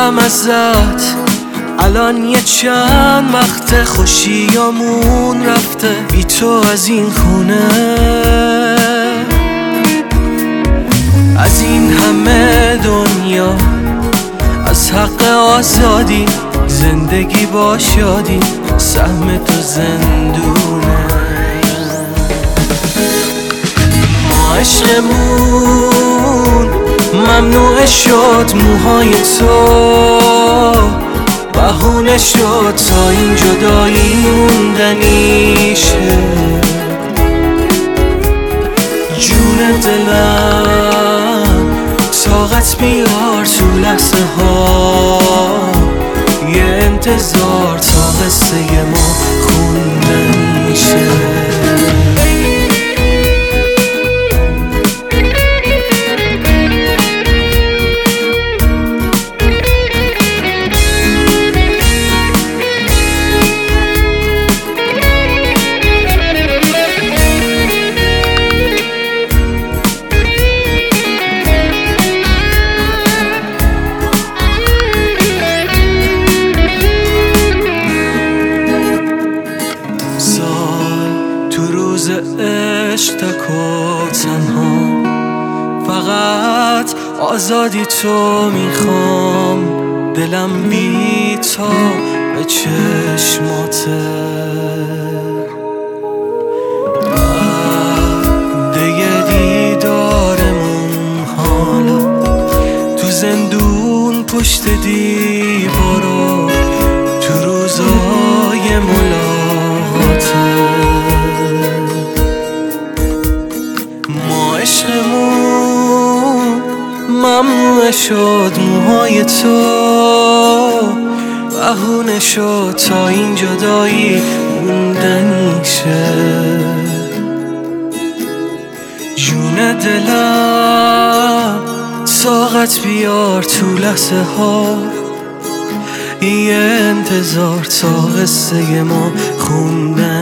میپرسم ازت الان یه چند وقت خوشیامون رفته بی تو از این خونه، از این همه دنیا، از حق آزادی، زندگی با شادی، سهم تو زندونه. ما عشقمون ممنوع شد، موهای تو بهونه شد تا این جدایی موندنی شه. جون دلم طاقت بیار تو لحظه ها، یه انتظار تا قصه ما خوندنی شه. روز عشق تک و تنها، فقط آزادی تو میخوام، دلم بی تا به چشماته. دیگه دیدارمون حالا تو زندون پشت دیوارا، تو روزای ملاقاته. عشقمون ممنوع شد، موهای تو بهونه شد تا این جدایی موندنی شه. جون دلم طاقت بیار تو لحظه ها، یه انتظار تا قصه ما خوندنی